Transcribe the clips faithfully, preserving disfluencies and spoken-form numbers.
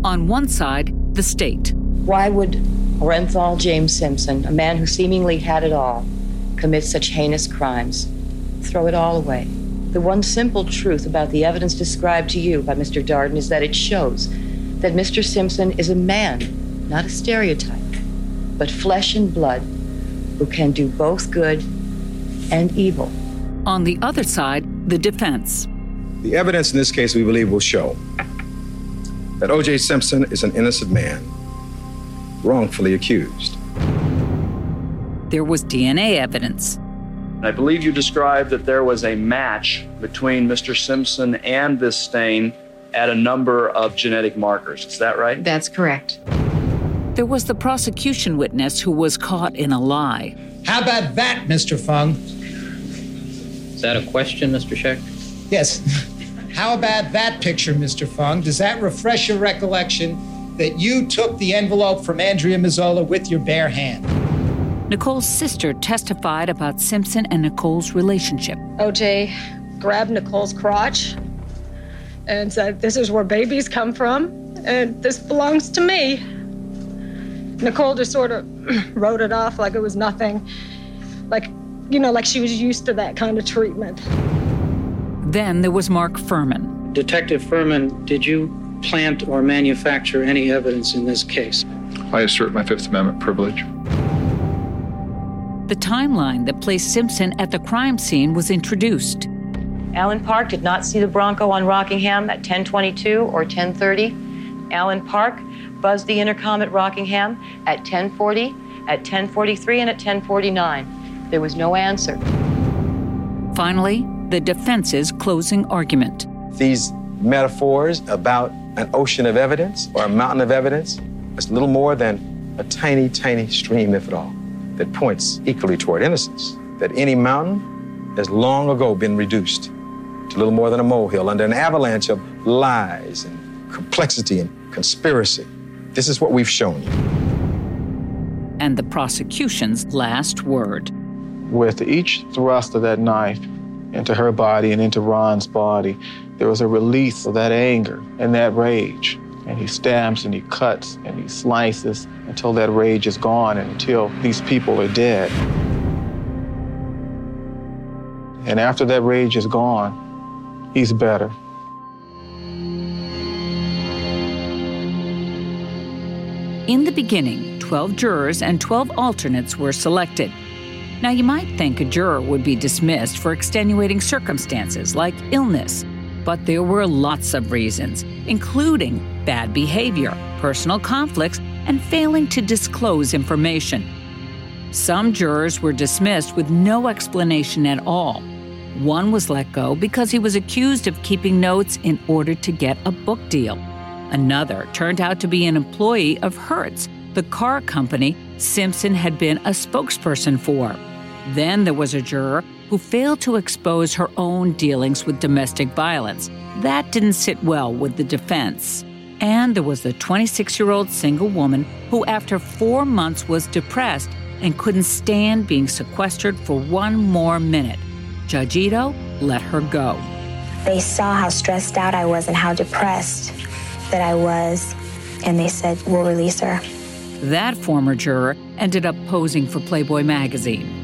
On one side, the state. Why would Orenthal James Simpson, a man who seemingly had it all, commit such heinous crimes? Throw it all away. The one simple truth about the evidence described to you by Mister Darden is that it shows that Mister Simpson is a man, not a stereotype, but flesh and blood, who can do both good and evil. On the other side, the defense. The evidence in this case, we believe, will show that O J Simpson is an innocent man, wrongfully accused. There was D N A evidence. I believe you described that there was a match between Mister Simpson and this stain at a number of genetic markers. Is that right? That's correct. There was the prosecution witness who was caught in a lie. How about that, Mister Fung? Is that a question, Mister Scheck? Yes. How about that picture, Mister Fung? Does that refresh your recollection that you took the envelope from Andrea Mazzola with your bare hand? Nicole's sister testified about Simpson and Nicole's relationship. O J grabbed Nicole's crotch and said, "This is where babies come from, and this belongs to me." Nicole just sort of wrote it off like it was nothing, like, you know, like she was used to that kind of treatment. Then there was Mark Furman. Detective Furman, did you plant or manufacture any evidence in this case? I assert my Fifth Amendment privilege. The timeline that placed Simpson at the crime scene was introduced. Alan Park did not see the Bronco on Rockingham at ten twenty-two or ten thirty. Alan Park buzzed the intercom at Rockingham at ten forty, at ten forty-three, and at ten forty-nine. There was no answer. Finally, the defense's closing argument. These metaphors about an ocean of evidence or a mountain of evidence is little more than a tiny, tiny stream, if at all, that points equally toward innocence. That any mountain has long ago been reduced to little more than a molehill under an avalanche of lies and complexity and conspiracy. This is what we've shown you. And the prosecution's last word. With each thrust of that knife into her body and into Ron's body, there was a release of that anger and that rage. And he stabs and he cuts and he slices until that rage is gone and until these people are dead. And after that rage is gone, he's better. In the beginning, twelve jurors and twelve alternates were selected. Now, you might think a juror would be dismissed for extenuating circumstances like illness, but there were lots of reasons, including bad behavior, personal conflicts, and failing to disclose information. Some jurors were dismissed with no explanation at all. One was let go because he was accused of keeping notes in order to get a book deal. Another turned out to be an employee of Hertz, the car company Simpson had been a spokesperson for. Then there was a juror who failed to expose her own dealings with domestic violence. That didn't sit well with the defense. And there was the twenty-six-year-old single woman who, after four months, was depressed and couldn't stand being sequestered for one more minute. Judge Ito let her go. They saw how stressed out I was and how depressed that I was, and they said, we'll release her. That former juror ended up posing for Playboy magazine.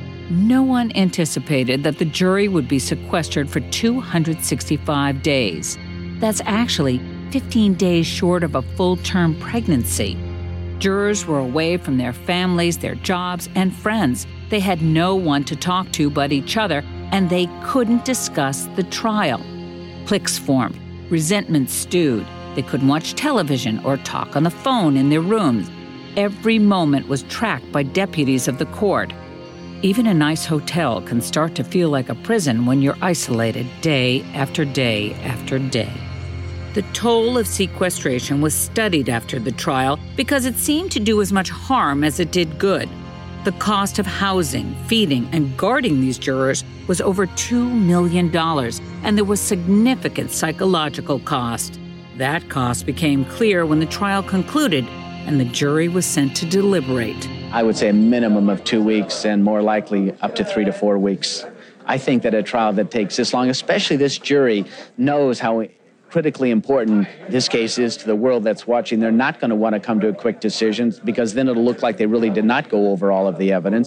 No one anticipated that the jury would be sequestered for two hundred sixty-five days. That's actually fifteen days short of a full-term pregnancy. Jurors were away from their families, their jobs, and friends. They had no one to talk to but each other, and they couldn't discuss the trial. Cliques formed, resentment stewed. They couldn't watch television or talk on the phone in their rooms. Every moment was tracked by deputies of the court. Even a nice hotel can start to feel like a prison when you're isolated day after day after day. The toll of sequestration was studied after the trial because it seemed to do as much harm as it did good. The cost of housing, feeding, and guarding these jurors was over two million dollars, and there was significant psychological cost. That cost became clear when the trial concluded and the jury was sent to deliberate. I would say a minimum of two weeks and more likely up to three to four weeks. I think that a trial that takes this long, especially this jury, knows how critically important this case is to the world that's watching. They're not going to want to come to a quick decision because then it'll look like they really did not go over all of the evidence.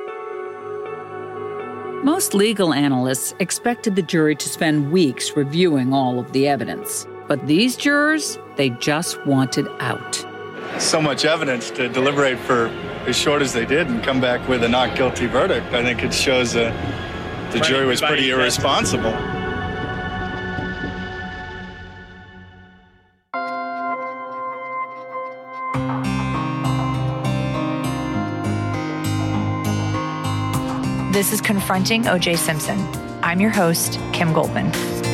Most legal analysts expected the jury to spend weeks reviewing all of the evidence. But these jurors, they just wanted out. So much evidence to deliberate for as short as they did and come back with a not guilty verdict. I think it shows that the jury was pretty irresponsible. This is Confronting O J Simpson. I'm your host, Kim Goldman.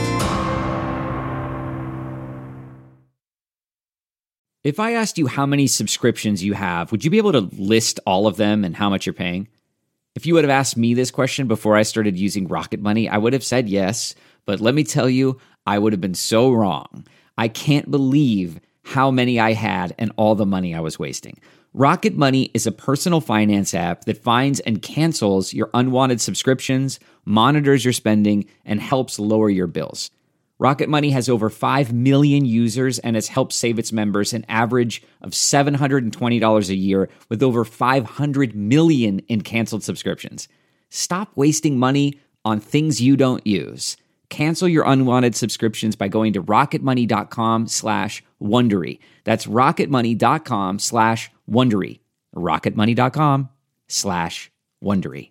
If I asked you how many subscriptions you have, would you be able to list all of them and how much you're paying? If you would have asked me this question before I started using Rocket Money, I would have said yes, but let me tell you, I would have been so wrong. I can't believe how many I had and all the money I was wasting. Rocket Money is a personal finance app that finds and cancels your unwanted subscriptions, monitors your spending, and helps lower your bills. Rocket Money has over five million users and has helped save its members an average of seven hundred twenty dollars a year with over five hundred million in canceled subscriptions. Stop wasting money on things you don't use. Cancel your unwanted subscriptions by going to rocketmoney.com slash Wondery. That's rocketmoney.com slash Wondery. rocketmoney.com slash Wondery.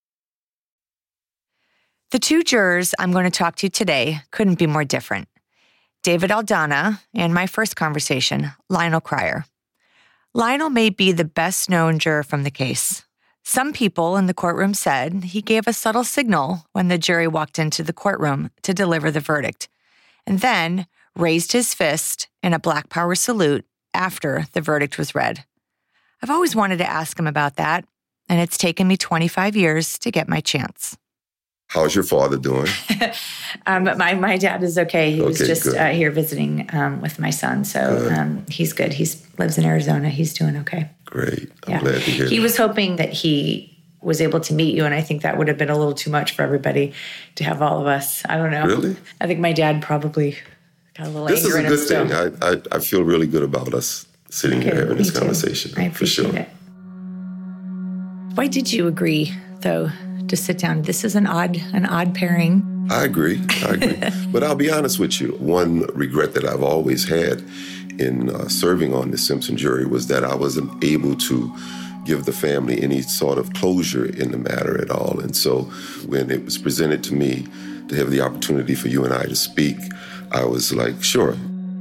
The two jurors I'm going to talk to today couldn't be more different. David Aldana and my first conversation, Lionel Cryer. Lionel may be the best known juror from the case. Some people in the courtroom said he gave a subtle signal when the jury walked into the courtroom to deliver the verdict, and then raised his fist in a Black Power salute after the verdict was read. I've always wanted to ask him about that, and it's taken me twenty-five years to get my chance. How's your father doing? um, my my dad is okay. He okay, was just uh, here visiting um, with my son, so um, he's good. He lives in Arizona. He's doing okay. Great. I'm yeah. glad to hear He that. was hoping that he was able to meet you, and I think that would have been a little too much for everybody to have all of us. I don't know. Really? I think my dad probably got a little this anger in him This is a still. good thing. I, I, I feel really good about us sitting okay, here having this too. conversation. I appreciate for sure. it. Why did you agree, though, to sit down? This is an odd, an odd pairing. I agree. I agree. But I'll be honest with you. One regret that I've always had in uh, serving on the Simpson jury was that I wasn't able to give the family any sort of closure in the matter at all. And so when it was presented to me to have the opportunity for you and I to speak, I was like, sure.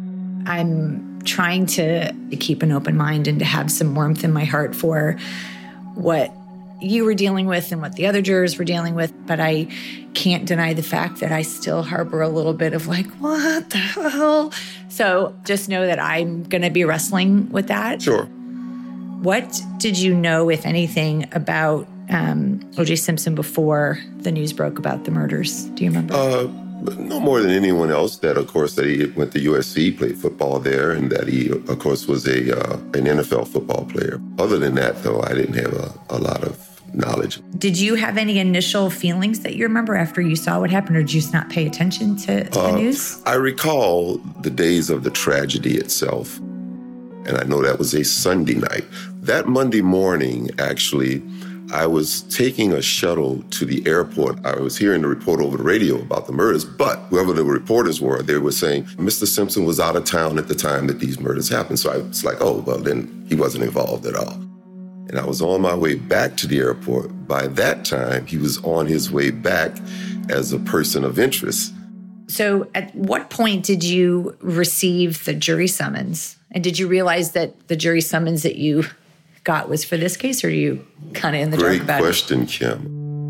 I'm trying to keep an open mind and to have some warmth in my heart for what you were dealing with and what the other jurors were dealing with, but I can't deny the fact that I still harbor a little bit of like, what the hell? So just know that I'm going to be wrestling with that. Sure. What did you know, if anything, about um, O J Simpson before the news broke about the murders? Do you remember? Uh, no more than anyone else. That, of course, that he went to U S C, played football there, and that he, of course, was a uh, an N F L football player. Other than that, though, I didn't have a, a lot of knowledge. Did you have any initial feelings that you remember after you saw what happened, or did you just not pay attention to, to uh, the news? I recall the days of the tragedy itself, and I know that was a Sunday night. That Monday morning, actually, I was taking a shuttle to the airport. I was hearing the report over the radio about the murders, but whoever the reporters were, they were saying Mister Simpson was out of town at the time that these murders happened. So I was like, oh, well, then he wasn't involved at all. And I was on my way back to the airport. By that time, he was on his way back as a person of interest. So at what point did you receive the jury summons? And did you realize that the jury summons that you got was for this case, or are you kind of in the Great dark about question, it? Kim.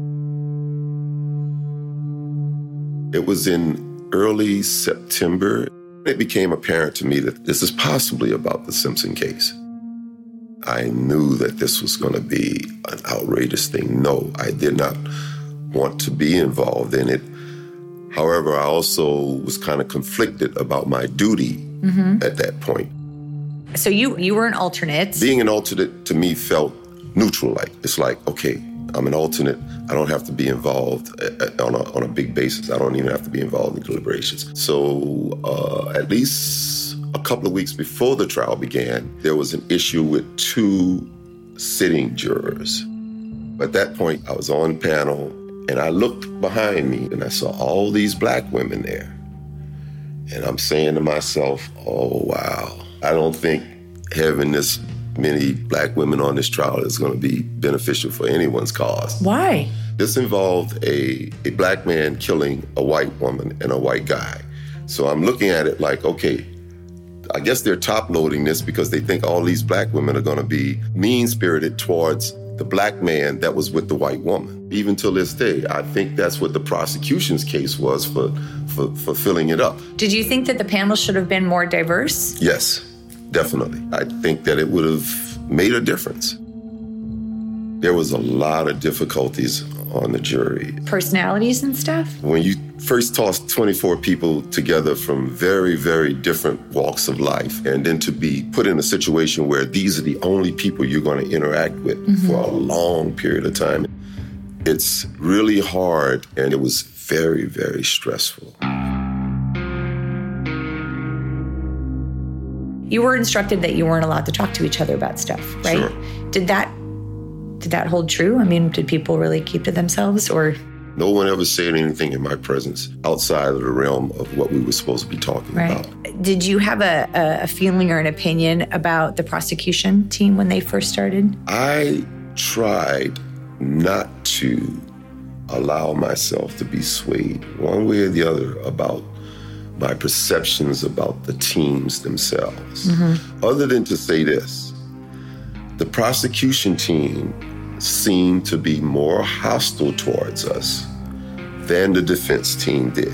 It was in early September. It became apparent to me that this is possibly about the Simpson case. I knew that this was going to be an outrageous thing. No, I did not want to be involved in it. However, I also was kind of conflicted about my duty mm-hmm. at that point. So you you were an alternate. Being an alternate to me felt neutral. Like it's like, okay, I'm an alternate. I don't have to be involved on a, on a big basis. I don't even have to be involved in deliberations. So uh, at least a couple of weeks before the trial began, there was an issue with two sitting jurors. At that point, I was on panel, and I looked behind me, and I saw all these black women there. And I'm saying to myself, oh, wow, I don't think having this many black women on this trial is going to be beneficial for anyone's cause. Why? This involved a, a black man killing a white woman and a white guy. So I'm looking at it like, okay, I guess they're top-loading this because they think all these black women are going to be mean-spirited towards the black man that was with the white woman. Even till this day, I think that's what the prosecution's case was for, for, for filling it up. Did you think that the panel should have been more diverse? Yes, definitely. I think that it would have made a difference. There was a lot of difficulties on the jury. Personalities and stuff? When you first toss twenty-four people together from very, very different walks of life, and then to be put in a situation where these are the only people you're going to interact with mm-hmm. for a long period of time, it's really hard, and it was very, very stressful. You were instructed that you weren't allowed to talk to each other about stuff, right? Sure. Did that did that hold true? I mean, did people really keep to themselves, or? No one ever said anything in my presence outside of the realm of what we were supposed to be talking right. about. Did you have a, a feeling or an opinion about the prosecution team when they first started? I tried not to allow myself to be swayed one way or the other about my perceptions about the teams themselves. Mm-hmm. Other than to say this, the prosecution team seemed to be more hostile towards us than the defense team did.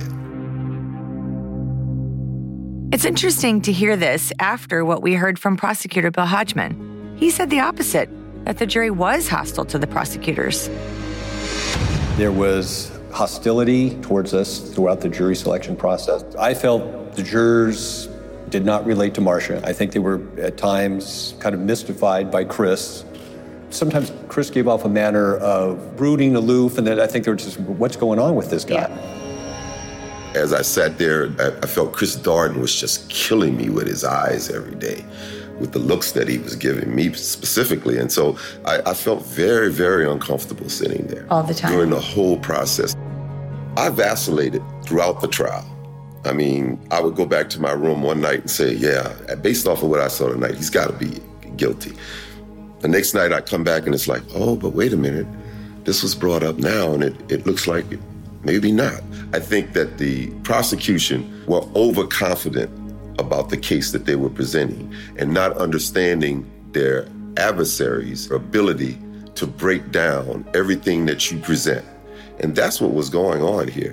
It's interesting to hear this after what we heard from prosecutor Bill Hodgman. He said the opposite, that the jury was hostile to the prosecutors. There was hostility towards us throughout the jury selection process. I felt the jurors did not relate to Marcia. I think they were at times kind of mystified by Chris. Sometimes Chris gave off a manner of brooding, aloof, and then I think they were just, what's going on with this guy? Yeah. As I sat there, I felt Chris Darden was just killing me with his eyes every day, with the looks that he was giving me specifically. And so I, I felt very, very uncomfortable sitting there. All the time? During the whole process. I vacillated throughout the trial. I mean, I would go back to my room one night and say, yeah, based off of what I saw tonight, he's got to be guilty. The next night I come back and it's like, oh, but wait a minute. This was brought up now and it, it looks like it, maybe not. I think that the prosecution were overconfident about the case that they were presenting and not understanding their adversaries' ability to break down everything that you present. And that's what was going on here.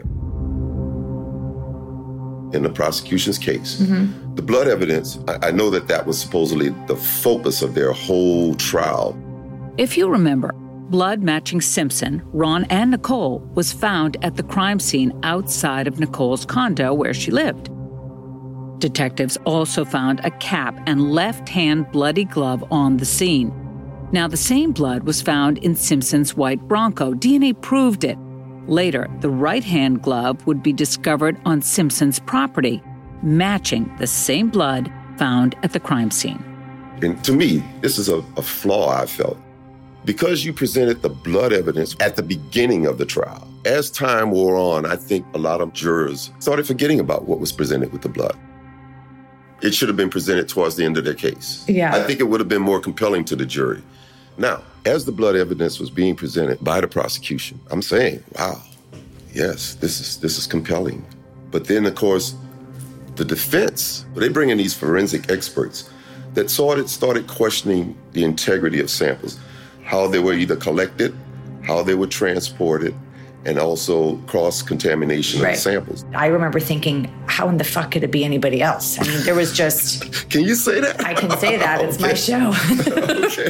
In the prosecution's case. Mm-hmm. The blood evidence, I, I know that that was supposedly the focus of their whole trial. If you remember, blood matching Simpson, Ron, and Nicole was found at the crime scene outside of Nicole's condo where she lived. Detectives also found a cap and left-hand bloody glove on the scene. Now, the same blood was found in Simpson's white Bronco. D N A proved it. Later, the right-hand glove would be discovered on Simpson's property, matching the same blood found at the crime scene. And to me, this is a, a flaw I felt. Because you presented the blood evidence at the beginning of the trial, as time wore on, I think a lot of jurors started forgetting about what was presented with the blood. It should have been presented towards the end of their case. Yeah. I think it would have been more compelling to the jury. Now, as the blood evidence was being presented by the prosecution, I'm saying, wow, yes, this is this is compelling. But then, of course, the defense, they bring in these forensic experts that started, started questioning the integrity of samples, how they were either collected, how they were transported, and also cross-contamination right. of the samples. I remember thinking, how in the fuck could it be anybody else? I mean, there was just... Can you say that? I can say that. It's okay. My show. Okay.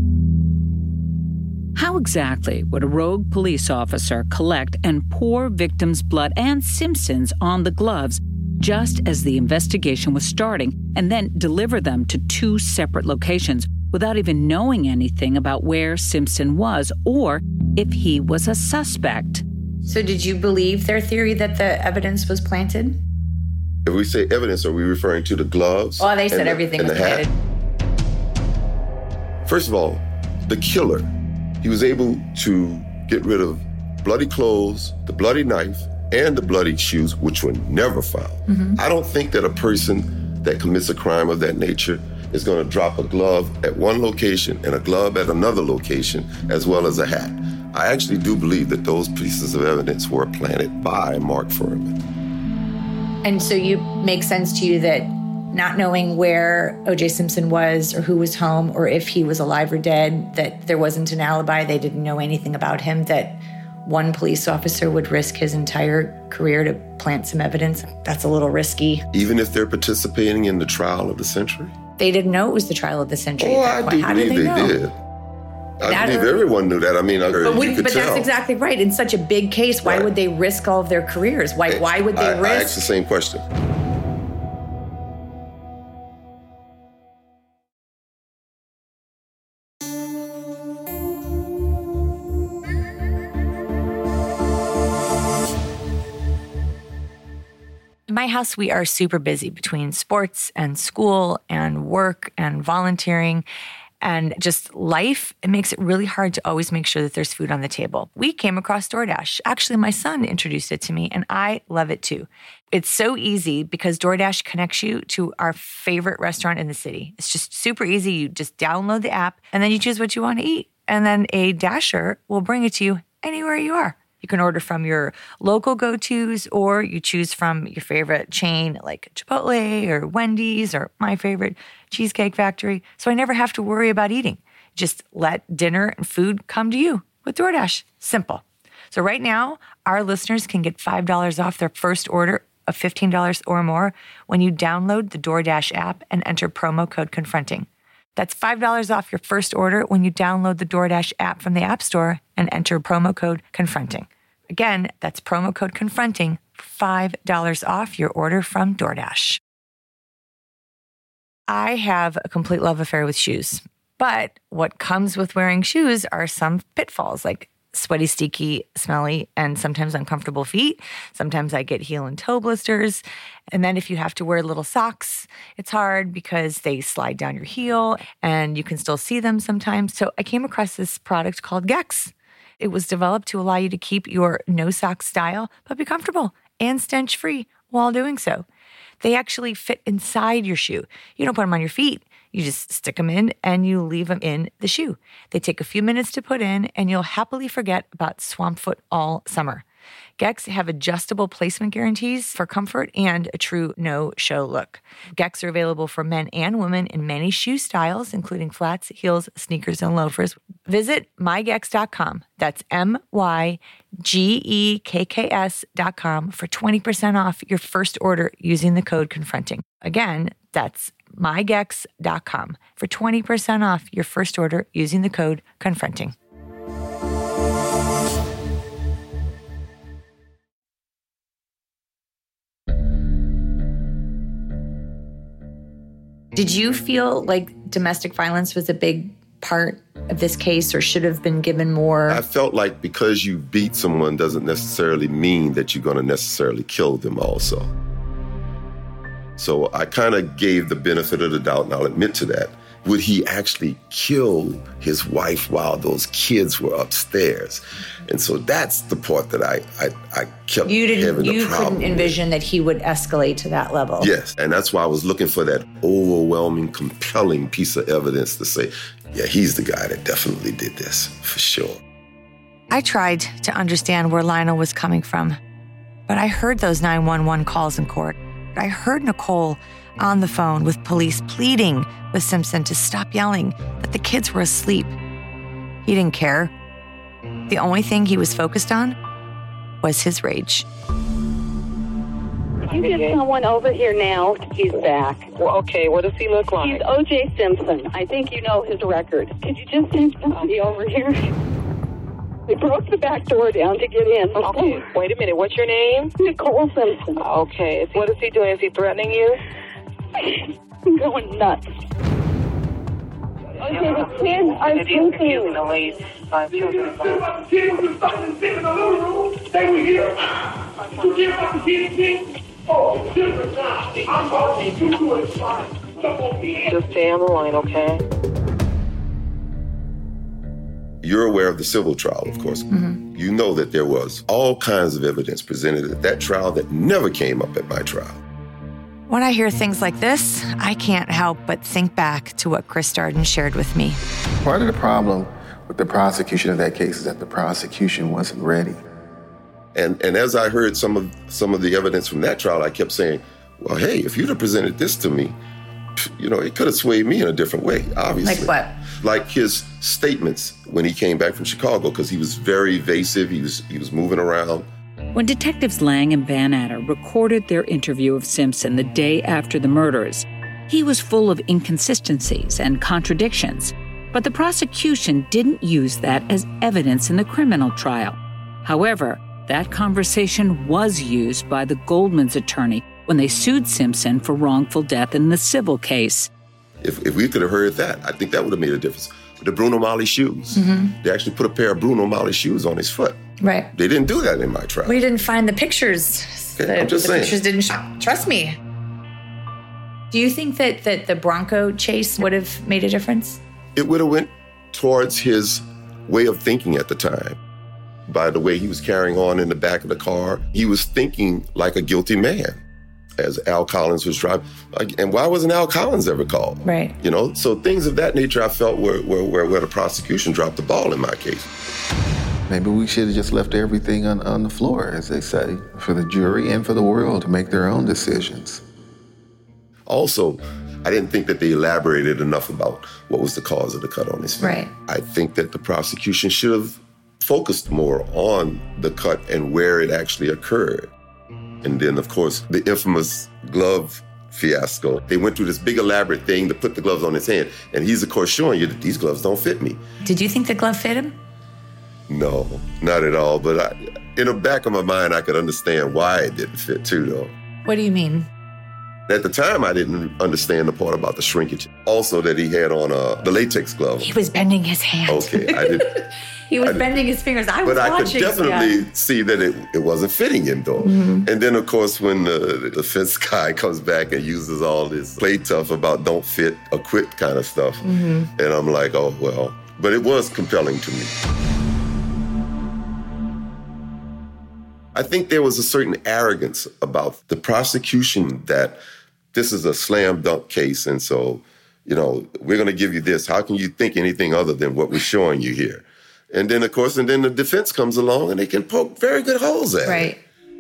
How exactly would a rogue police officer collect and pour victims' blood and Simpson's on the gloves just as the investigation was starting and then deliver them to two separate locations without even knowing anything about where Simpson was or if he was a suspect. So did you believe their theory that the evidence was planted? If we say evidence, are we referring to the gloves? Well, they said the, everything was planted. First of all, the killer, he was able to get rid of bloody clothes, the bloody knife, and the bloody shoes, which were never found. Mm-hmm. I don't think that a person that commits a crime of that nature is going to drop a glove at one location and a glove at another location, as well as a hat. I actually do believe that those pieces of evidence were planted by Mark Fuhrman. And so you make sense to you that not knowing where O J Simpson was or who was home or if he was alive or dead, that there wasn't an alibi, they didn't know anything about him, that one police officer would risk his entire career to plant some evidence. That's a little risky. Even if they're participating in the trial of the century? They didn't know it was the trial of the century. Oh, I do How believe did they, they know? did. I that believe everyone knew that. I mean, I, but, we, you could but tell. That's exactly right. In such a big case, why right. would they risk all of their careers? Why, hey, why would they I, risk? I asked the same question. In my house, we are super busy between sports and school and work and volunteering and just life. It makes it really hard to always make sure that there's food on the table. We came across DoorDash. Actually, my son introduced it to me, and I love it too. It's so easy because DoorDash connects you to our favorite restaurant in the city. It's just super easy. You just download the app, and then you choose what you want to eat. And then a Dasher will bring it to you anywhere you are. You can order from your local go-tos, or you choose from your favorite chain like Chipotle or Wendy's or my favorite, Cheesecake Factory. So I never have to worry about eating. Just let dinner and food come to you with DoorDash. Simple. So right now, our listeners can get five dollars off their first order of fifteen dollars or more when you download the DoorDash app and enter promo code CONFRONTING. That's five dollars off your first order when you download the DoorDash app from the App Store and enter promo code CONFRONTING. Again, that's promo code CONFRONTING for five dollars off your order from DoorDash. I have a complete love affair with shoes, but what comes with wearing shoes are some pitfalls, like sweaty, sticky, smelly, and sometimes uncomfortable feet. Sometimes I get heel and toe blisters. And then if you have to wear little socks, it's hard because they slide down your heel and you can still see them sometimes. So I came across this product called Gex. It was developed to allow you to keep your no-sock style, but be comfortable and stench-free while doing so. They actually fit inside your shoe. You don't put them on your feet. You just stick them in and you leave them in the shoe. They take a few minutes to put in and you'll happily forget about swamp foot all summer. Gex have adjustable placement guarantees for comfort and a true no-show look. Gex are available for men and women in many shoe styles, including flats, heels, sneakers, and loafers. Visit my gex dot com. That's M Y G E K K S dot com for twenty percent off your first order using the code CONFRONTING. Again, that's my gex dot com for twenty percent off your first order using the code CONFRONTING. Did you feel like domestic violence was a big part of this case or should have been given more? I felt like because you beat someone doesn't necessarily mean that you're going to necessarily kill them also. So I kind of gave the benefit of the doubt, and I'll admit to that. Would he actually kill his wife while those kids were upstairs? And so that's the part that I I, I kept you didn't, having you a problem couldn't envision with. That he would escalate to that level. Yes, and that's why I was looking for that overwhelming, compelling piece of evidence to say, yeah, he's the guy that definitely did this, for sure. I tried to understand where Lionel was coming from, but I heard those nine one one calls in court. I heard Nicole on the phone with police pleading with Simpson to stop yelling, that the kids were asleep. He didn't care. The only thing he was focused on was his rage. You get someone over here now. He's back. Well, okay, what does he look like? He's O J Simpson. I think you know his record. Could you just send somebody over here? They broke the back door down to get in. Okay, wait a minute. What's your name? Nicole Simpson. Okay. Is he, what is he doing? Is he threatening you? I'm going nuts. Okay, the kids are sleeping. The late uh, children. The kids were sitting in the little room. They were here. You hear about the kids sing? Oh, it's different now. I'm talking to you. It's fine. Just stay on the line, okay? You're aware of the civil trial, of course. Mm-hmm. You know that there was all kinds of evidence presented at that trial that never came up at my trial. When I hear things like this, I can't help but think back to what Chris Darden shared with me. Part of the problem with the prosecution of that case is that the prosecution wasn't ready. And and as I heard some of some of the evidence from that trial, I kept saying, well, hey, if you'd have presented this to me, you know, it could have swayed me in a different way, obviously. Like what? Like his statements when he came back from Chicago, because he was very evasive. He was he was moving around. When Detectives Lang and Bannatter recorded their interview of Simpson the day after the murders, he was full of inconsistencies and contradictions. But the prosecution didn't use that as evidence in the criminal trial. However, that conversation was used by the Goldman's attorney when they sued Simpson for wrongful death in the civil case. If, if we could have heard that, I think that would have made a difference. The Bruno Magli shoes. Mm-hmm. They actually put a pair of Bruno Magli shoes on his foot. Right. They didn't do that in my trial. We didn't find the pictures. Okay, the, I'm just the saying. pictures didn't show. Trust me. Do you think that, that the Bronco chase would have made a difference? It would have went towards his way of thinking at the time. By the way he was carrying on in the back of the car, he was thinking like a guilty man as Al Collins was driving. And why wasn't Al Collins ever called? Right. You know, so things of that nature I felt were, were, were where the prosecution dropped the ball in my case. Maybe we should have just left everything on, on the floor, as they say, for the jury and for the world to make their own decisions. Also, I didn't think that they elaborated enough about what was the cause of the cut on his feet. Right. I think that the prosecution should have focused more on the cut and where it actually occurred. And then, of course, the infamous glove fiasco. They went through this big elaborate thing to put the gloves on his hand. And he's, of course, showing you that these gloves don't fit me. Did you think the glove fit him? No, not at all. But I, in the back of my mind, I could understand why it didn't fit, too, though. What do you mean? At the time, I didn't understand the part about the shrinkage. Also, that he had on uh, the latex glove. He was bending his hand. Okay, I did. He was I bending his fingers. I was but watching. But I could definitely yeah. see that it, it wasn't fitting him, though. Mm-hmm. And then, of course, when the, the defense guy comes back and uses all this play tough about don't fit or quit kind of stuff. Mm-hmm. And I'm like, oh, well. But it was compelling to me. I think there was a certain arrogance about the prosecution that this is a slam dunk case. And so, you know, we're going to give you this. How can you think anything other than what we're showing you here? And then, of course, and then the defense comes along and they can poke very good holes at it. Right.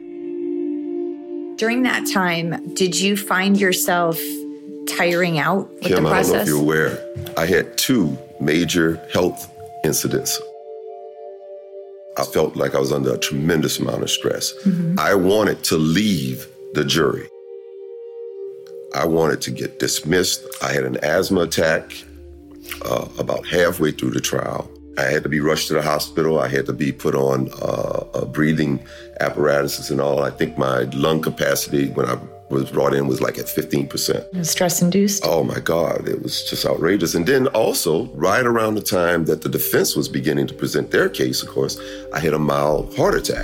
During that time, did you find yourself tiring out with Kim, the process? I don't know if you're aware. I had two major health incidents. I felt like I was under a tremendous amount of stress. Mm-hmm. I wanted to leave the jury. I wanted to get dismissed. I had an asthma attack uh, about halfway through the trial. I had to be rushed to the hospital. I had to be put on uh, uh, breathing apparatuses and all. I think my lung capacity when I was brought in was like at fifteen percent. Stress-induced? Oh, my God. It was just outrageous. And then also, right around the time that the defense was beginning to present their case, of course, I had a mild heart attack.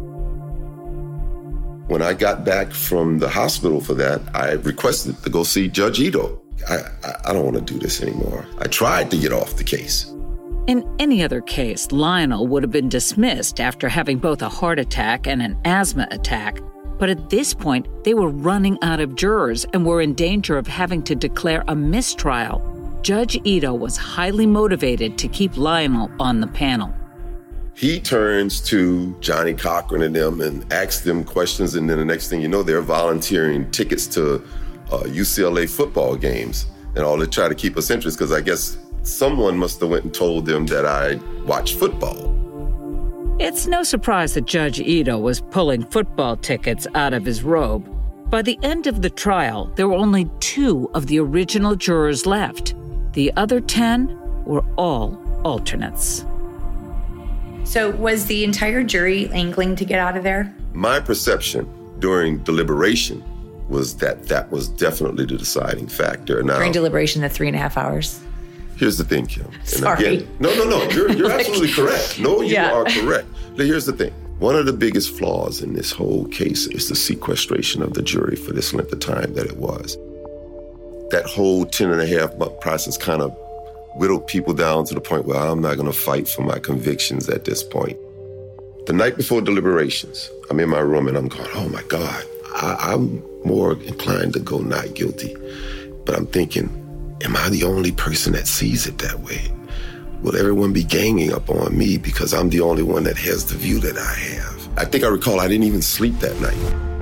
When I got back from the hospital for that, I requested to go see Judge Ito. I, I, I don't want to do this anymore. I tried to get off the case. In any other case, Lionel would have been dismissed after having both a heart attack and an asthma attack. But at this point, they were running out of jurors and were in danger of having to declare a mistrial. Judge Ito was highly motivated to keep Lionel on the panel. He turns to Johnny Cochran and them and asks them questions, and then the next thing you know, they're volunteering tickets to uh, U C L A football games and all to try to keep us interested, because I guess someone must have went and told them that I watch football. It's no surprise that Judge Ito was pulling football tickets out of his robe. By the end of the trial, there were only two of the original jurors left. The other ten were all alternates. So was the entire jury angling to get out of there? My perception during deliberation was that that was definitely the deciding factor. Now, During deliberation, the three and a half hours? Here's the thing, Kim. And Sorry. Again, no, no, no. You're, you're absolutely correct. No, you Yeah. are correct. But here's the thing. One of the biggest flaws in this whole case is the sequestration of the jury for this length of time that it was. That whole ten and a half month process kind of whittled people down to the point where I'm not going to fight for my convictions at this point. The night before deliberations, I'm in my room and I'm going, oh my God, I, I'm more inclined to go not guilty. But I'm thinking, am I the only person that sees it that way? Will everyone be ganging up on me because I'm the only one that has the view that I have? I think I recall I didn't even sleep that night.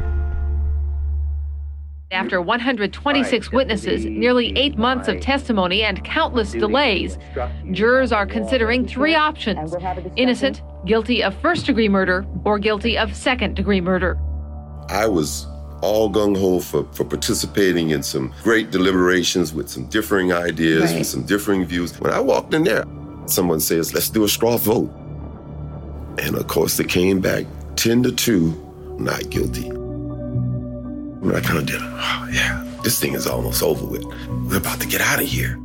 After one hundred twenty-six witnesses, nearly eight months of testimony, and countless delays, jurors are considering three options: innocent, guilty of first-degree murder, or guilty of second-degree murder. I was all gung-ho for, for participating in some great deliberations with some differing ideas, Right. with some differing views. When I walked in there, someone says, let's do a straw vote. And of course, they came back ten to two, not guilty. And I kind of did, oh yeah, this thing is almost over with. We're about to get out of here.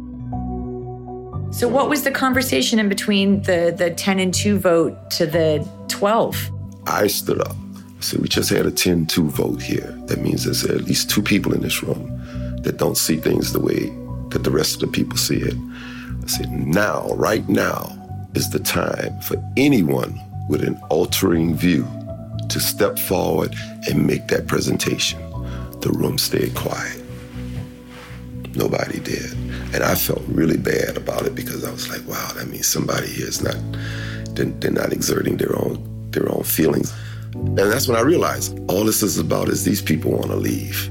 So what was the conversation in between the, the ten and two vote to the twelve? I stood up. I said, we just had a ten two vote here. That means there's at least two people in this room that don't see things the way that the rest of the people see it. I said, now, right now, is the time for anyone with an altering view to step forward and make that presentation. The room stayed quiet. Nobody did. And I felt really bad about it because I was like, wow, that means somebody here is not, they're, they're not exerting their own, their own feelings. And that's when I realized all this is about is these people want to leave.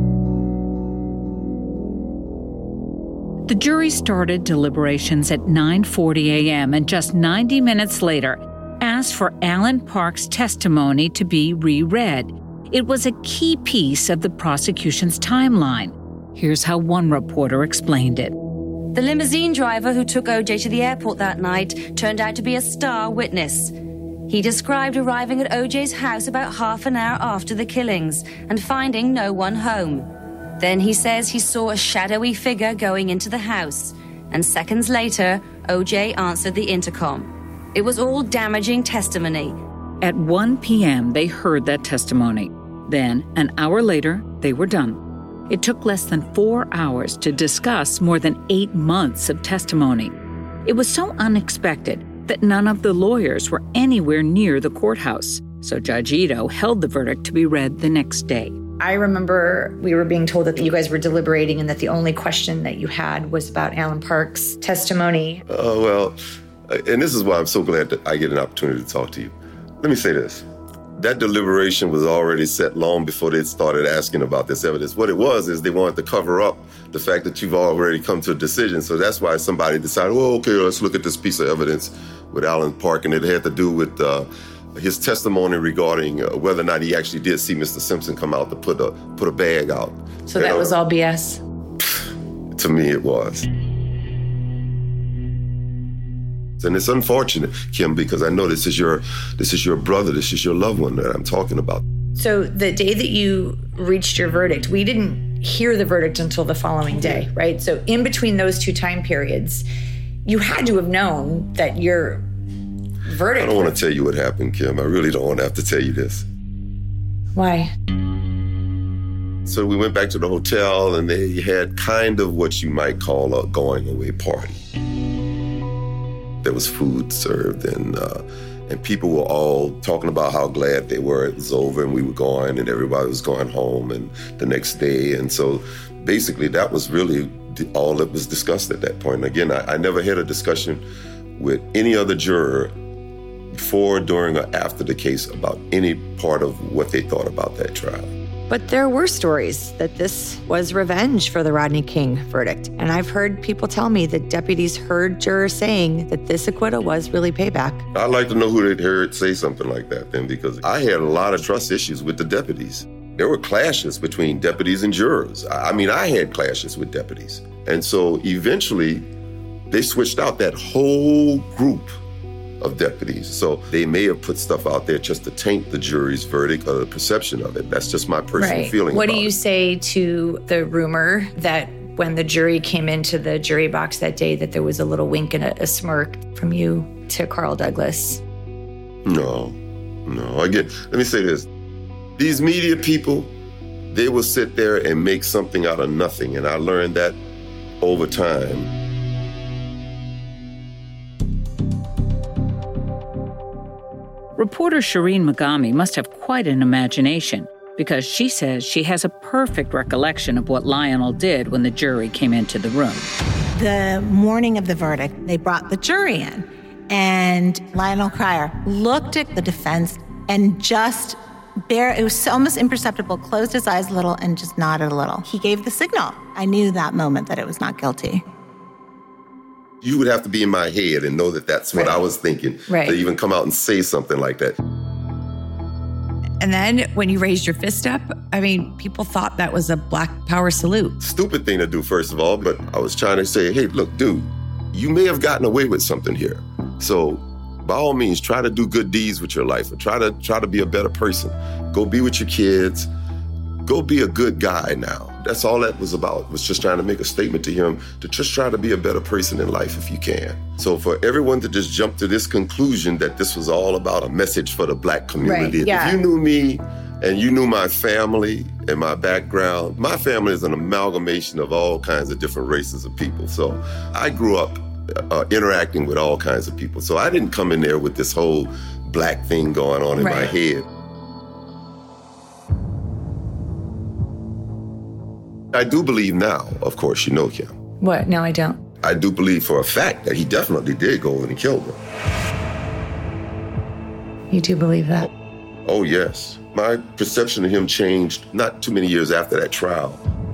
The jury started deliberations at nine forty a.m. and just ninety minutes later asked for Alan Park's testimony to be reread. It was a key piece of the prosecution's timeline. Here's how one reporter explained it. The limousine driver who took O J to the airport that night turned out to be a star witness. He described arriving at O J's house about half an hour after the killings and finding no one home. Then he says he saw a shadowy figure going into the house, and seconds later, O J answered the intercom. It was all damaging testimony. At one p.m., they heard that testimony. Then, an hour later, they were done. It took less than four hours to discuss more than eight months of testimony. It was so unexpected that none of the lawyers were anywhere near the courthouse, so Judge Ito held the verdict to be read the next day. I remember we were being told that you guys were deliberating and that the only question that you had was about Alan Park's testimony. Oh, well, and this is why I'm so glad that I get an opportunity to talk to you. Let me say this. That deliberation was already set long before they started asking about this evidence. What it was is they wanted to cover up the fact that you've already come to a decision. So that's why somebody decided, well, okay, let's look at this piece of evidence with Alan Park. And it had to do with uh, his testimony regarding uh, whether or not he actually did see Mister Simpson come out to put a, put a bag out. So that know? was all B S? To me, it was. And it's unfortunate, Kim, because I know this is your this is your brother, this is your loved one that I'm talking about. So the day that you reached your verdict, we didn't hear the verdict until the following day, right? So in between those two time periods, you had to have known that your verdict... I don't want to tell you what happened, Kim. I really don't want to have to tell you this. Why? So we went back to the hotel and they had kind of what you might call a going away party. There was food served, and uh, and people were all talking about how glad they were it was over and we were going, and everybody was going home and the next day. And so basically that was really all that was discussed at that point. And again, I, I never had a discussion with any other juror before, during, or after the case about any part of what they thought about that trial. But there were stories that this was revenge for the Rodney King verdict. And I've heard people tell me that deputies heard jurors saying that this acquittal was really payback. I'd like to know who they'd heard say something like that then, because I had a lot of trust issues with the deputies. There were clashes between deputies and jurors. I mean, I had clashes with deputies. And so eventually they switched out that whole group of deputies. So they may have put stuff out there just to taint the jury's verdict or the perception of it. That's just my personal right. feeling What about do you it. say to the rumor that when the jury came into the jury box that day that there was a little wink and a, a smirk from you to Carl Douglas? No, no. Again, let me say this. These media people, they will sit there and make something out of nothing, and I learned that over time. Reporter Shireen Magami must have quite an imagination, because she says she has a perfect recollection of what Lionel did when the jury came into the room. The morning of the verdict, they brought the jury in, and Lionel Cryer looked at the defense and just bare, it was almost imperceptible, closed his eyes a little and just nodded a little. He gave the signal. I knew that moment that it was not guilty. You would have to be in my head and know that that's what Right. I was thinking, Right. to even come out and say something like that. And then when you raised your fist up, I mean, people thought that was a Black Power salute. Stupid thing to do, first of all, but I was trying to say, hey, look, dude, you may have gotten away with something here. So by all means, try to do good deeds with your life, or try to try to be a better person. Go be with your kids. Go be a good guy now. That's all that was about, was just trying to make a statement to him to just try to be a better person in life if you can. So for everyone to just jump to this conclusion that this was all about a message for the Black community. Right, yeah. If you knew me and you knew my family and my background, my family is an amalgamation of all kinds of different races of people. So I grew up uh, interacting with all kinds of people. So I didn't come in there with this whole Black thing going on in Right. my head. I do believe now, of course, you know, Kim. What? No, I don't. I do believe for a fact that he definitely did go over and kill them. You do believe that? Oh, yes. My perception of him changed not too many years after that trial.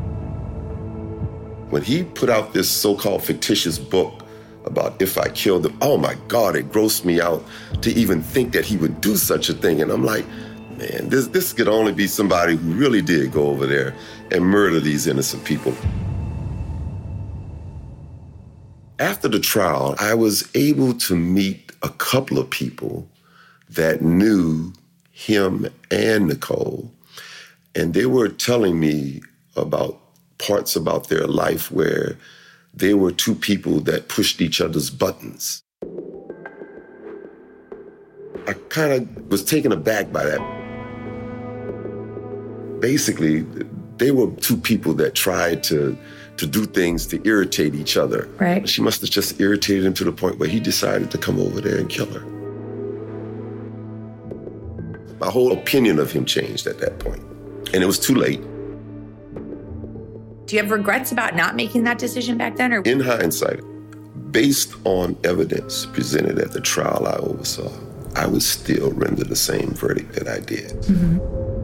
When he put out this so-called fictitious book about if I killed him, oh my God, it grossed me out to even think that he would do such a thing. And I'm like, man, this, this could only be somebody who really did go over there and murder these innocent people. After the trial, I was able to meet a couple of people that knew him and Nicole, and they were telling me about parts about their life where they were two people that pushed each other's buttons. I kind of was taken aback by that. Basically, they were two people that tried to, to do things to irritate each other. Right. She must have just irritated him to the point where he decided to come over there and kill her. My whole opinion of him changed at that point, and it was too late. Do you have regrets about not making that decision back then? Or In hindsight, based on evidence presented at the trial I oversaw, I would still render the same verdict that I did. Mm-hmm.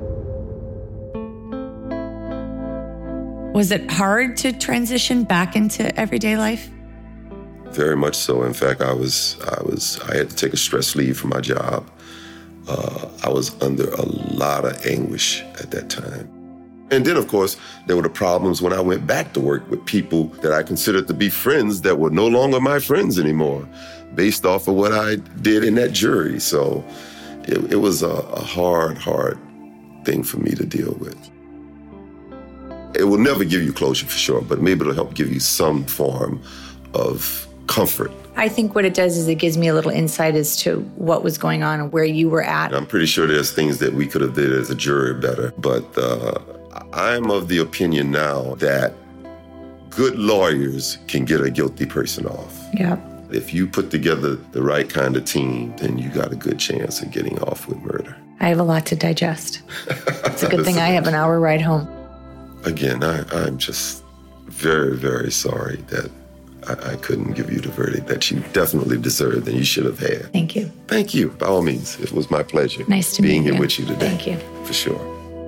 Was it hard to transition back into everyday life? Very much so. In fact, I was, I was, I had to take a stress leave from my job. Uh, I was under a lot of anguish at that time. And then, of course, there were the problems when I went back to work with people that I considered to be friends that were no longer my friends anymore, based off of what I did in that jury. So it, it was a, a hard, hard thing for me to deal with. It will never give you closure for sure, but maybe it'll help give you some form of comfort. I think what it does is it gives me a little insight as to what was going on and where you were at. I'm pretty sure there's things that we could have did as a jury better, but uh, I'm of the opinion now that good lawyers can get a guilty person off. Yeah. If you put together the right kind of team, then you got a good chance of getting off with murder. I have a lot to digest. It's a good thing I have an hour ride home. Again, I, I'm just very, very sorry that I, I couldn't give you the verdict that you definitely deserved and you should have had. Thank you. Thank you. By all means, it was my pleasure. Nice to being meet here you. with you today. Thank you. For sure.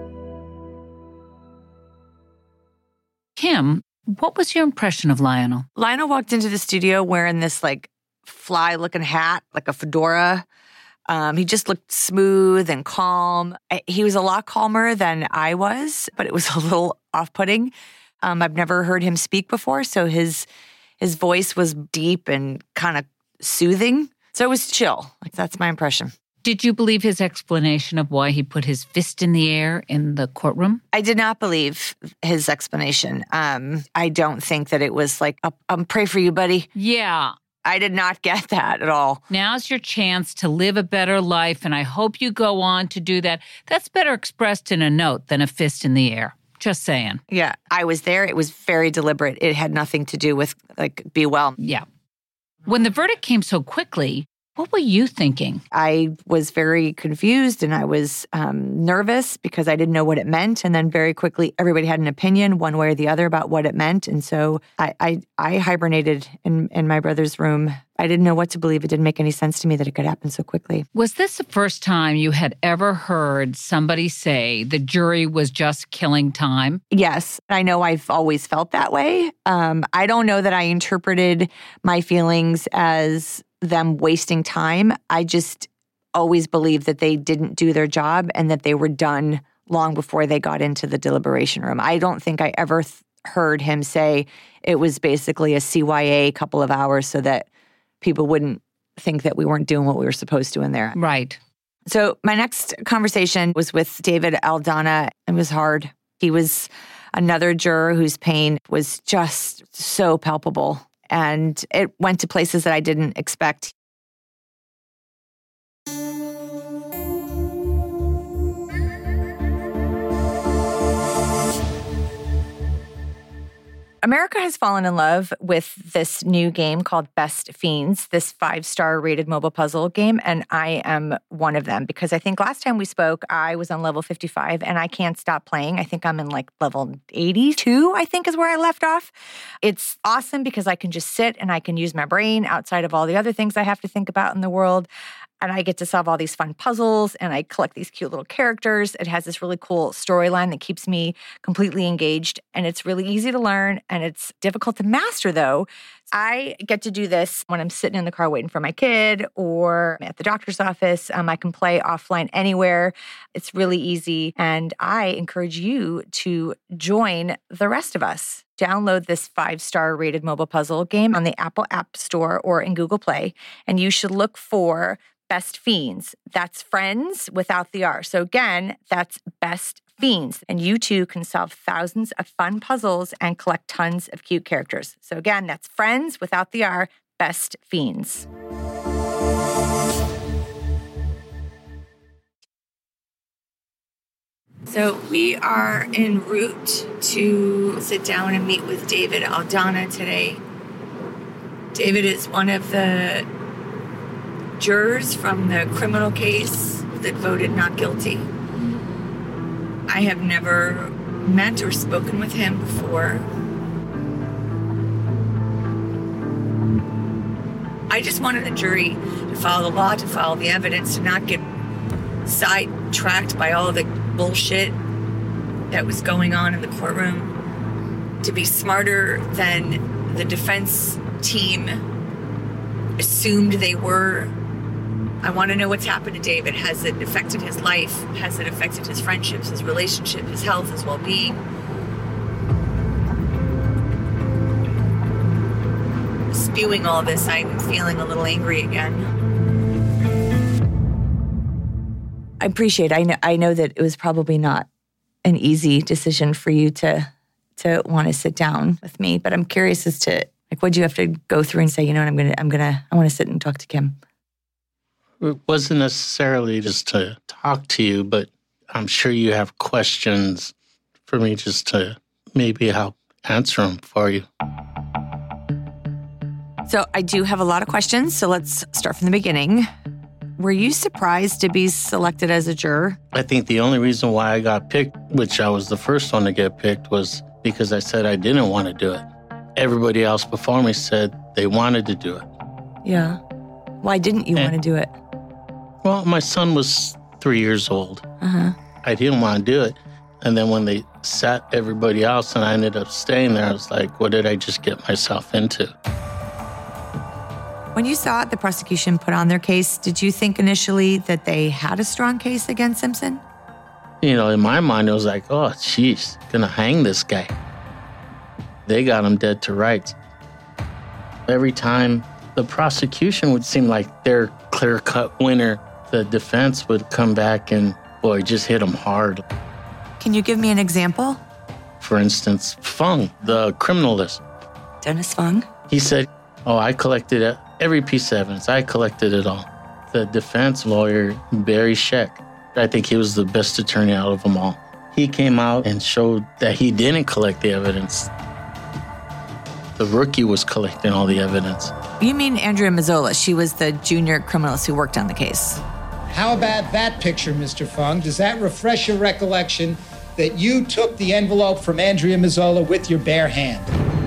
Kim, what was your impression of Lionel? Lionel walked into the studio wearing this like fly-looking hat, like a fedora. Um, he just looked smooth and calm. I, he was a lot calmer than I was, but it was a little off-putting. Um, I've never heard him speak before, so his his voice was deep and kind of soothing. So it was chill. Like that's my impression. Did you believe his explanation of why he put his fist in the air in the courtroom? I did not believe his explanation. Um, I don't think that it was like, um, pray for you, buddy. Yeah. I did not get that at all. Now's your chance to live a better life, and I hope you go on to do that. That's better expressed in a note than a fist in the air. Just saying. Yeah, I was there. It was very deliberate. It had nothing to do with, like, be well. Yeah. When the verdict came so quickly, what were you thinking? I was very confused and I was um, nervous because I didn't know what it meant. And then very quickly, everybody had an opinion one way or the other about what it meant. And so I I, I hibernated in, in my brother's room. I didn't know what to believe. It didn't make any sense to me that it could happen so quickly. Was this the first time you had ever heard somebody say the jury was just killing time? Yes. I know I've always felt that way. Um, I don't know that I interpreted my feelings as them wasting time. I just always believed that they didn't do their job and that they were done long before they got into the deliberation room. I don't think I ever th- heard him say it was basically a C Y A couple of hours so that people wouldn't think that we weren't doing what we were supposed to in there. Right. So my next conversation was with David Aldana. It was hard. He was another juror whose pain was just so palpable. And it went to places that I didn't expect. America has fallen in love with this new game called Best Fiends, this five-star rated mobile puzzle game, and I am one of them because I think last time we spoke, I was on level fifty-five and I can't stop playing. I think I'm in like level eighty-two, I think is where I left off. It's awesome because I can just sit and I can use my brain outside of all the other things I have to think about in the world. And I get to solve all these fun puzzles and I collect these cute little characters. It has this really cool storyline that keeps me completely engaged. And it's really easy to learn and it's difficult to master though. I get to do this when I'm sitting in the car waiting for my kid or at the doctor's office. Um, I can play offline anywhere. It's really easy. And I encourage you to join the rest of us. Download this five-star rated mobile puzzle game on the Apple App Store or in Google Play. And you should look for Best Fiends. That's friends without the R. So again, that's Best Fiends. And you too can solve thousands of fun puzzles and collect tons of cute characters. So again, that's friends without the R, Best Fiends. So we are en route to sit down and meet with David Aldana today. David is one of the jurors from the criminal case that voted not guilty. I have never met or spoken with him before. I just wanted the jury to follow the law, to follow the evidence, to not get sidetracked by all of the bullshit that was going on in the courtroom, to be smarter than the defense team assumed they were. I want to know what's happened to David. Has it affected his life? Has it affected his friendships, his relationship, his health, his well-being? Spewing all this, I'm feeling a little angry again. I appreciate it. I know, I know that it was probably not an easy decision for you to to want to sit down with me, but I'm curious as to, like, what do you have to go through and say, you know what, I'm gonna, I'm gonna, I want to sit and talk to Kim. It wasn't necessarily just to talk to you, but I'm sure you have questions for me just to maybe help answer them for you. So I do have a lot of questions, so let's start from the beginning. Were you surprised to be selected as a juror? I think the only reason why I got picked, which I was the first one to get picked, was because I said I didn't want to do it. Everybody else before me said they wanted to do it. Yeah. Why didn't you and, want to do it? Well, my son was three years old. Uh-huh. I didn't want to do it. And then when they sat everybody else and I ended up staying there, I was like, what did I just get myself into? When you saw the prosecution put on their case, did you think initially that they had a strong case against Simpson? You know, in my mind, it was like, oh, jeez, gonna hang this guy. They got him dead to rights. Every time the prosecution would seem like their clear-cut winner, the defense would come back and, boy, just hit him hard. Can you give me an example? For instance, Fung, the criminalist. Dennis Fung? He said, oh, I collected every piece of evidence. I collected it all. The defense lawyer, Barry Scheck, I think he was the best attorney out of them all. He came out and showed that he didn't collect the evidence. The rookie was collecting all the evidence. You mean Andrea Mazzola? She was the junior criminalist who worked on the case. How about that picture, Mister Fung? Does that refresh your recollection that you took the envelope from Andrea Mazzola with your bare hand?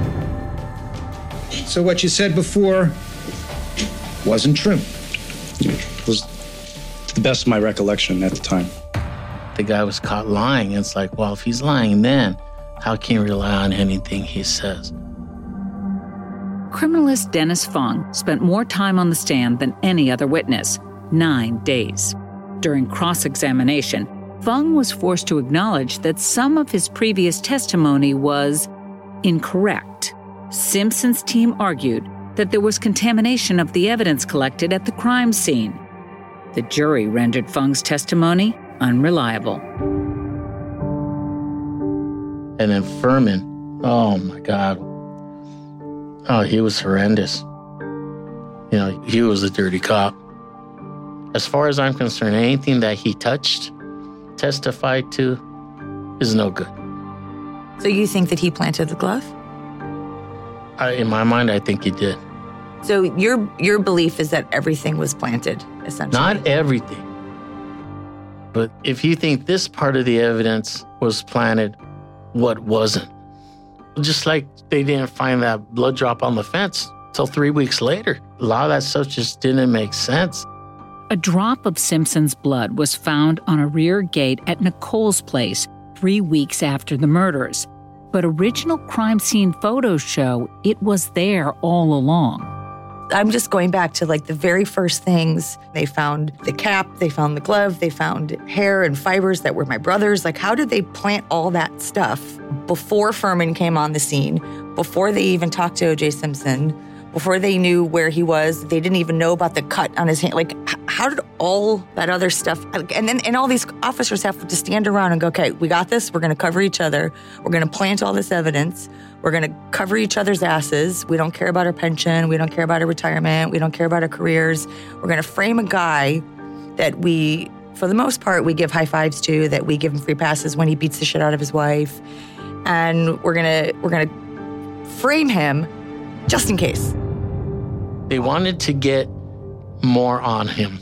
So what you said before wasn't true. It was to the best of my recollection at the time. The guy was caught lying. And it's like, well, if he's lying then, how can you rely on anything he says? Criminalist Dennis Fung spent more time on the stand than any other witness, nine days. During cross-examination, Fung was forced to acknowledge that some of his previous testimony was incorrect. Simpson's team argued that there was contamination of the evidence collected at the crime scene. The jury rendered Fung's testimony unreliable. And then Furman, oh my God. Oh, he was horrendous. You know, he was a dirty cop. As far as I'm concerned, anything that he touched, testified to, is no good. So you think that he planted the glove? I, in my mind, I think he did. So your your belief is that everything was planted, essentially? Not everything. But if you think this part of the evidence was planted, what wasn't? Just like they didn't find that blood drop on the fence till three weeks later. A lot of that stuff just didn't make sense. A drop of Simpson's blood was found on a rear gate at Nicole's place three weeks after the murders. But original crime scene photos show it was there all along. I'm just going back to like the very first things. They found the cap, they found the glove, they found hair and fibers that were my brother's. Like, how did they plant all that stuff before Furman came on the scene, before they even talked to O J Simpson, before they knew where he was? They didn't even know about the cut on his hand. Like, how did all that other stuff, and then and all these officers have to stand around and go, okay, we got this. We're going to cover each other. We're going to plant all this evidence. We're going to cover each other's asses. We don't care about our pension. We don't care about our retirement. We don't care about our careers. We're going to frame a guy that we, for the most part, we give high fives to, that we give him free passes when he beats the shit out of his wife. And we're going to we're going to frame him just in case. They wanted to get more on him.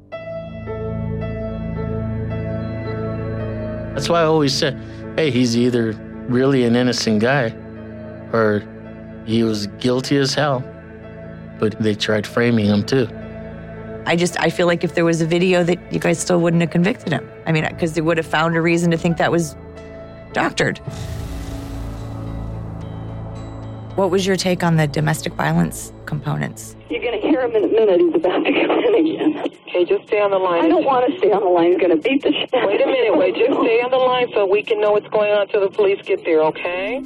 That's why I always said, hey, he's either really an innocent guy or he was guilty as hell, but they tried framing him too. I just, I feel like if there was a video that you guys still wouldn't have convicted him. I mean, because they would have found a reason to think that was doctored. What was your take on the domestic violence components? You're going to hear him in a minute. He's about to come in again. Okay, just stay on the line. I don't want to stay on the line. He's going to beat the shit out of me. Wait a minute. Wait, just stay on the line so we can know what's going on until the police get there, okay?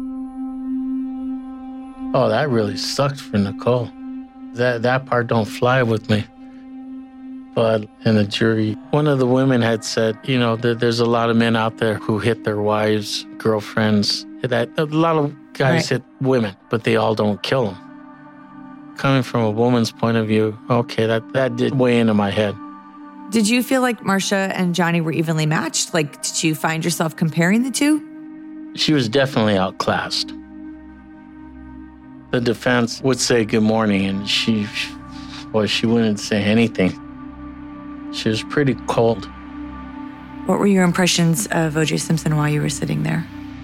Oh, that really sucked for Nicole. That that part don't fly with me. But in the jury, one of the women had said, you know, that there's a lot of men out there who hit their wives, girlfriends. That a lot of guys right. hit women, but they all don't kill them. Coming from a woman's point of view, okay, that, that did weigh into my head. Did you feel like Marcia and Johnny were evenly matched? Like, did you find yourself comparing the two? She was definitely outclassed. The defense would say good morning, and she, boy, she wouldn't say anything. She was pretty cold. What were your impressions of O J Simpson while you were sitting there?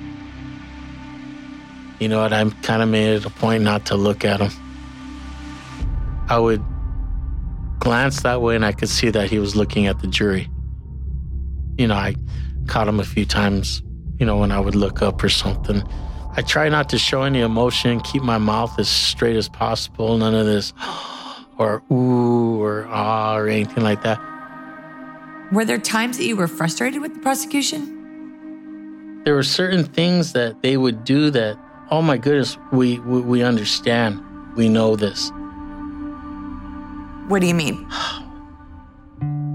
You know what, I kind of made it a point not to look at him. I would glance that way and I could see that he was looking at the jury. You know, I caught him a few times, you know, when I would look up or something. I try not to show any emotion, keep my mouth as straight as possible, none of this or ooh or ah or anything like that. Were there times that you were frustrated with the prosecution? There were certain things that they would do that, oh my goodness, we, we, we understand. We know this. What do you mean?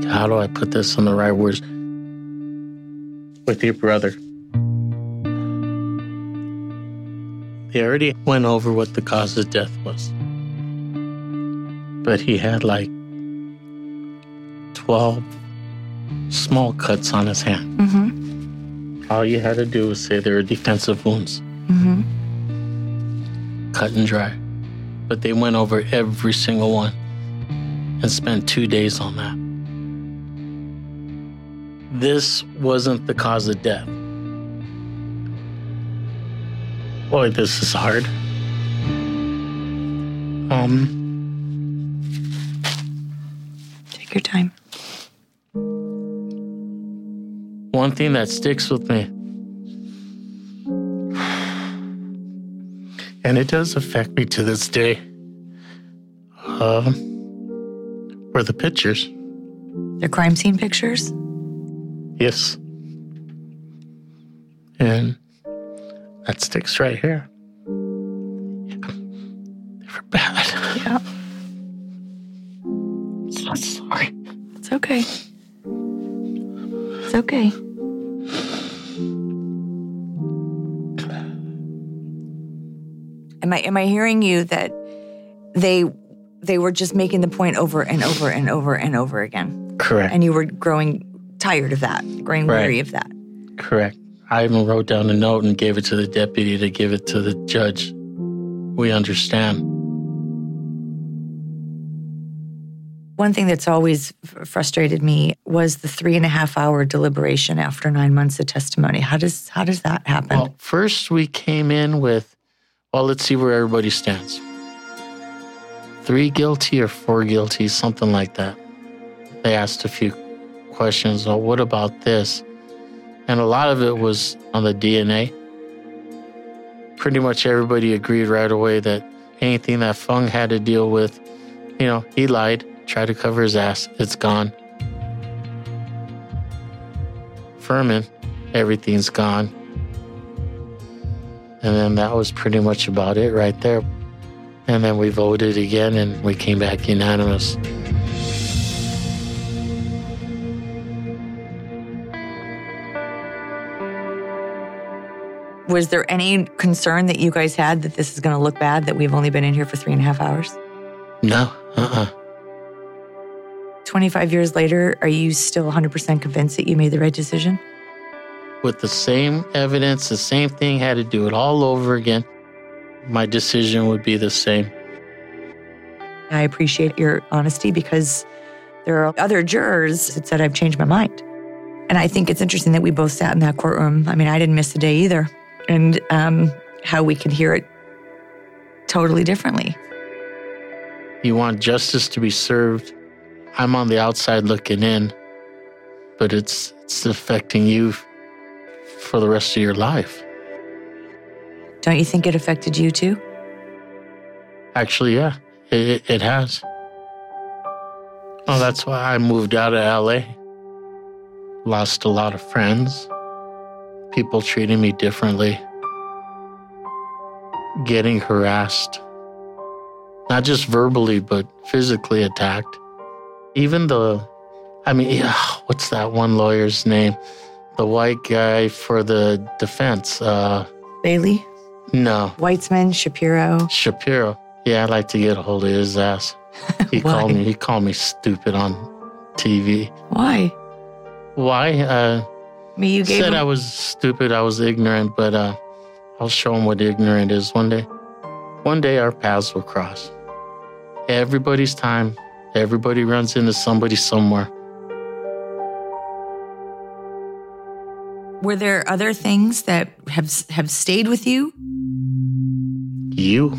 how do I put this in the right words? With your brother. They already went over what the cause of death was. But he had like twelve small cuts on his hand. Mm-hmm. All you had to do was say they were defensive wounds. Mm-hmm. Cut and dry. But they went over every single one and spent two days on that. This wasn't the cause of death. Boy, this is hard. Um, Take your time. One thing that sticks with me, and it does affect me to this day, um, were the pictures. The crime scene pictures? Yes. And that sticks right here. They were bad. Yeah. So sorry. It's okay. It's okay. Am I am I hearing you that they they were just making the point over and over and over and over again? Correct. And you were growing tired of that, growing Right. weary of that. Correct. I even wrote down a note and gave it to the deputy to give it to the judge. We understand. One thing that's always f- frustrated me was the three and a half hour deliberation after nine months of testimony. How does how does that happen? Well, first we came in with, well, let's see where everybody stands. Three guilty or four guilty, something like that. They asked a few questions. Well, what about this? And a lot of it was on the D N A. Pretty much everybody agreed right away that anything that Fung had to deal with, you know, he lied, tried to cover his ass, it's gone. Furman, everything's gone. And then that was pretty much about it right there. And then we voted again and we came back unanimous. Was there any concern that you guys had that this is going to look bad, that we've only been in here for three and a half hours? No, uh-uh. twenty-five years later, are you still one hundred percent convinced that you made the right decision? With the same evidence, the same thing, had to do it all over again, my decision would be the same. I appreciate your honesty because there are other jurors that said I've changed my mind. And I think it's interesting that we both sat in that courtroom. I mean, I didn't miss a day either. And um, how we can hear it totally differently. You want justice to be served. I'm on the outside looking in, but it's it's affecting you for the rest of your life. Don't you think it affected you too? Actually, yeah, it, it has. Well, that's why I moved out of L A. Lost a lot of friends. People treating me differently. Getting harassed. Not just verbally, but physically attacked. Even the, I mean, yeah, what's that one lawyer's name? The white guy for the defense. Uh, Bailey? No. Weitzman, Shapiro? Shapiro. Yeah, I'd like to get a hold of his ass. He called me. He called me stupid on T V. Why? Why? Uh, I mean, you gave said him... I was stupid. I was ignorant, but uh, I'll show him what ignorant is one day. One day our paths will cross. Everybody's time. Everybody runs into somebody somewhere. Were there other things that have have stayed with you? You.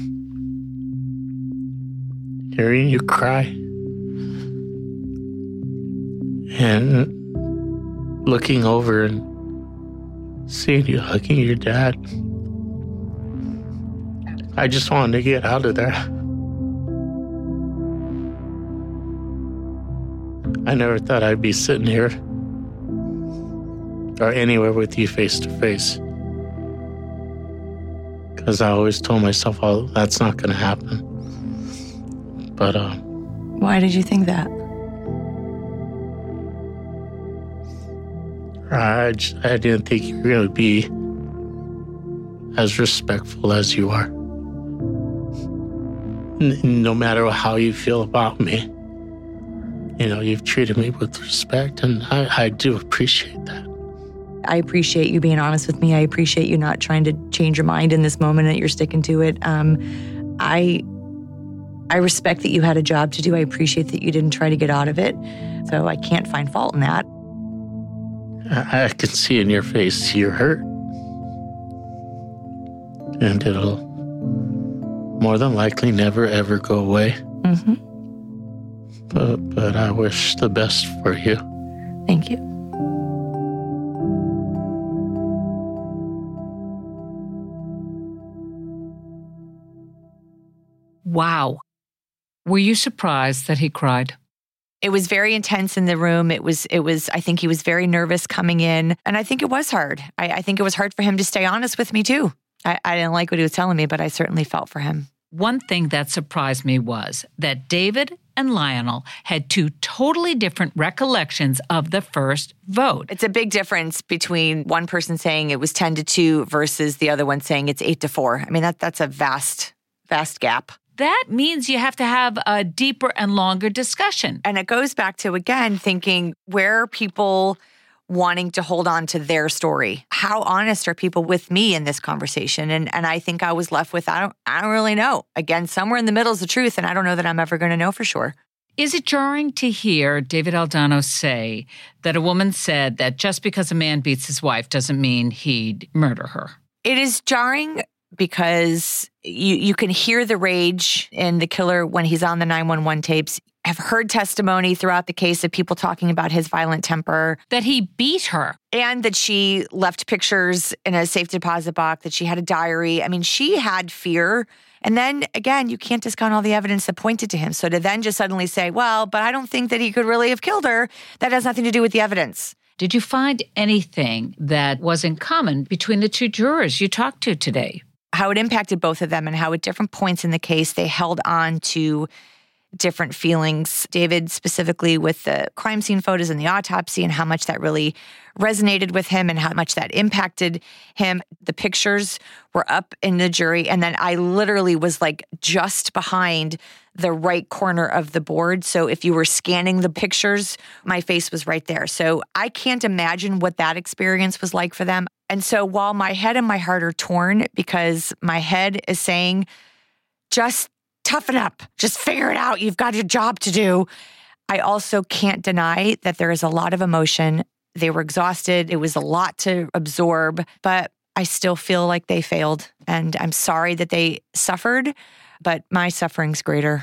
Hearing you cry. And looking over and seeing you hugging your dad. I just wanted to get out of there. I never thought I'd be sitting here or anywhere with you face to face. Because I always told myself, oh, that's not going to happen. But, uh... Why did you think that? I, just, I didn't think you were going to be as respectful as you are. N- no matter how you feel about me, you know, you've treated me with respect, and I, I do appreciate that. I appreciate you being honest with me. I appreciate you not trying to change your mind in this moment and that you're sticking to it. Um, I I respect that you had a job to do. I appreciate that you didn't try to get out of it. So I can't find fault in that. I, I can see in your face you're hurt. And it'll more than likely never, ever go away. Mm-hmm. But, but I wish the best for you. Thank you. Wow. Were you surprised that he cried? It was very intense in the room. It was, it was, I think he was very nervous coming in. And I think it was hard. I, I think it was hard for him to stay honest with me too. I, I didn't like what he was telling me, but I certainly felt for him. One thing that surprised me was that David and Lionel had two totally different recollections of the first vote. It's a big difference between one person saying it was ten to two versus the other one saying it's eight to four. I mean, that that's a vast, vast gap. That means you have to have a deeper and longer discussion. And it goes back to, again, thinking, where are people wanting to hold on to their story? How honest are people with me in this conversation? And and I think I was left with, I don't, I don't really know. Again, somewhere in the middle is the truth, and I don't know that I'm ever going to know for sure. Is it jarring to hear David Aldana say that a woman said that just because a man beats his wife doesn't mean he'd murder her? It is jarring because you, you can hear the rage in the killer when he's on the nine one one tapes. I've heard testimony throughout the case of people talking about his violent temper. That he beat her. And that she left pictures in a safe deposit box, that she had a diary. I mean, she had fear. And then, again, you can't discount all the evidence that pointed to him. So to then just suddenly say, well, but I don't think that he could really have killed her, that has nothing to do with the evidence. Did you find anything that was in common between the two jurors you talked to today? How it impacted both of them and how at different points in the case they held on to different feelings. David specifically with the crime scene photos and the autopsy and how much that really resonated with him and how much that impacted him. The pictures were up in the jury, and then I literally was like just behind the right corner of the board. So if you were scanning the pictures, my face was right there. So I can't imagine what that experience was like for them. And so while my head and my heart are torn because my head is saying, just toughen up, just figure it out, you've got your job to do, I also can't deny that there is a lot of emotion. They were exhausted. It was a lot to absorb, but I still feel like they failed. And I'm sorry that they suffered, but my suffering's greater.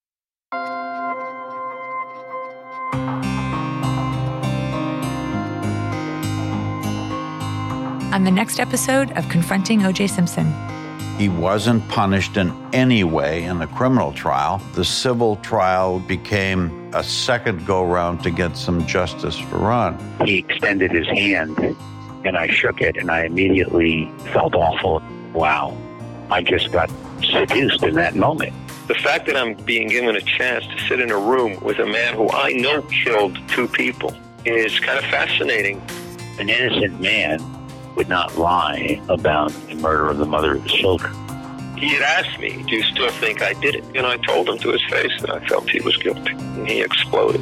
On the next episode of Confronting O J Simpson. He wasn't punished in any way in the criminal trial. The civil trial became a second go-round to get some justice for Ron. He extended his hand, and I shook it, and I immediately felt awful. Wow, I just got seduced in that moment. The fact that I'm being given a chance to sit in a room with a man who I know killed two people is kind of fascinating. An innocent man would not lie about the murder of the mother of his children. He had asked me, do you still think I did it? And I told him to his face that I felt he was guilty. And he exploded.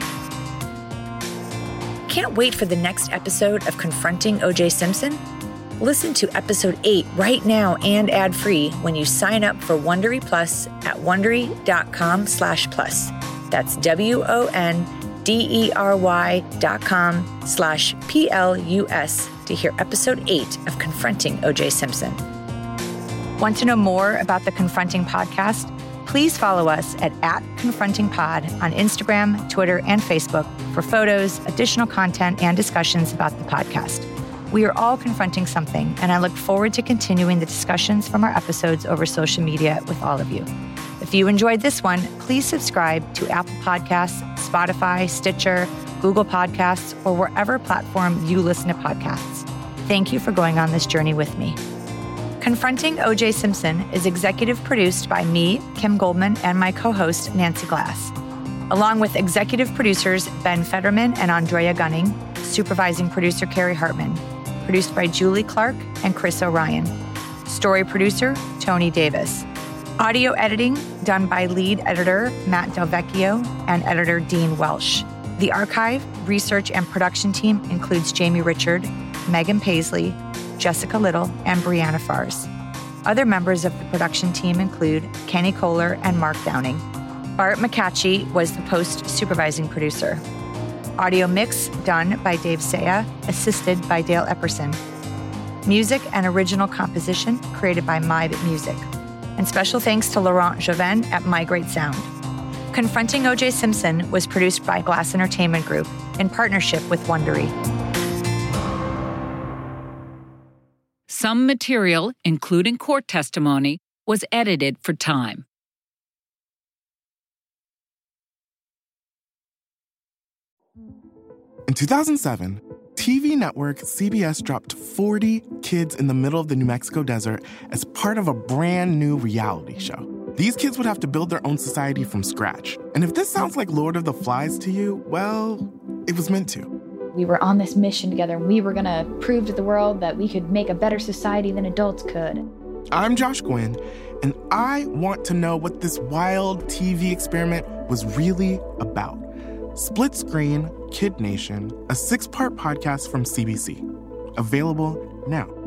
Can't wait for the next episode of Confronting O J Simpson? Listen to episode eight right now and ad-free when you sign up for Wondery Plus at Wondery.com slash plus. That's W-O-N-D-E-R-Y dot com slash P-L-U-S to hear episode eight of Confronting O J Simpson. Want to know more about the Confronting podcast? Please follow us at, at Confronting Pod on Instagram, Twitter, and Facebook for photos, additional content, and discussions about the podcast. We are all confronting something, and I look forward to continuing the discussions from our episodes over social media with all of you. If you enjoyed this one, please subscribe to Apple Podcasts, Spotify, Stitcher, Google Podcasts, or wherever platform you listen to podcasts. Thank you for going on this journey with me. Confronting O J Simpson is executive produced by me, Kim Goldman, and my co-host, Nancy Glass. Along with executive producers Ben Fetterman and Andrea Gunning, supervising producer Carrie Hartman. Produced by Julie Clark and Chris O'Ryan. Story producer, Tony Davis. Audio editing done by lead editor Matt Delvecchio and editor Dean Welsh. The archive, research, and production team includes Jamie Richard, Megan Paisley, Jessica Little, and Brianna Fars. Other members of the production team include Kenny Kohler and Mark Downing. Bart McCatchy was the post-supervising producer. Audio mix done by Dave Saya, assisted by Dale Epperson. Music and original composition created by MyBit Music. And special thanks to Laurent Joven at My Great Sound. Confronting O J Simpson was produced by Glass Entertainment Group in partnership with Wondery. Some material, including court testimony, was edited for time. In two thousand seven, T V network C B S dropped forty kids in the middle of the New Mexico desert as part of a brand new reality show. These kids would have to build their own society from scratch. And if this sounds like Lord of the Flies to you, well, it was meant to. We were on this mission together. We were going to prove to the world that we could make a better society than adults could. I'm Josh Gwynn, and I want to know what this wild T V experiment was really about. Split Screen, Kid Nation, a six-part podcast from C B C. Available now.